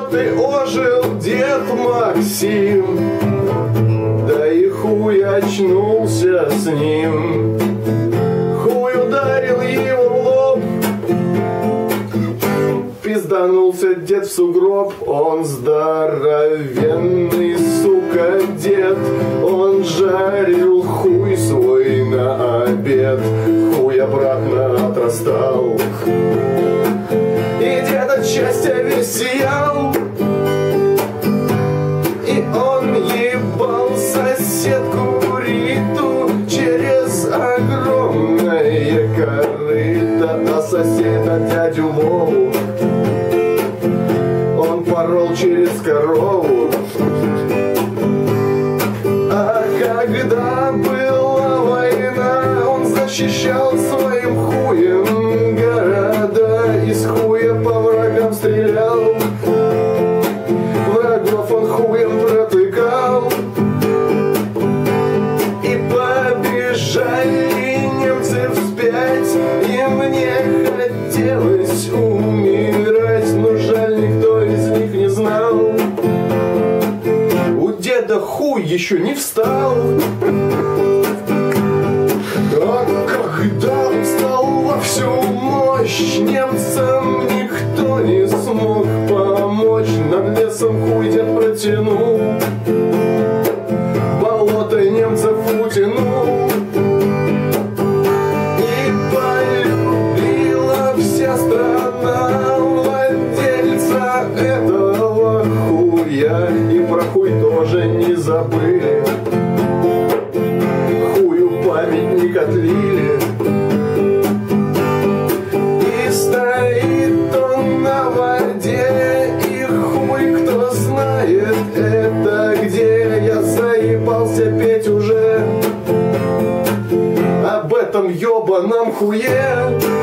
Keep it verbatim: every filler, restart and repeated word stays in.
Вот и ожил дед Максим, да и хуй очнулся с ним. Хуй ударил его в лоб, пизданулся дед в сугроб. Он здоровенный, сука, дед, он жарил хуй свой на обед. Хуй обратно отрастал, и дед от счастья весь сиял. И он ебал соседку Риту через огромное корыто. А соседа дядю Вову он порол через корову. А когда была война, он защищал своим хуем города. Из хуя по врагам стрелял, врагов он хуем протыкал. И побежали немцы вспять, им не хотелось умирать, но жаль, никто из них не знал. У деда хуй еще не встал. А когда он встал во всю мощь, немцам никто не смог помочь. Над лесом хуй дед протянул, болото немцев утянул. И полюбила вся страна владельца этого хуя. И про хуй тоже не забыли, хую памятник отлили. И стоит он на воде, и хуй кто знает это где. Я заебался петь уже об этом ёбаном хуе.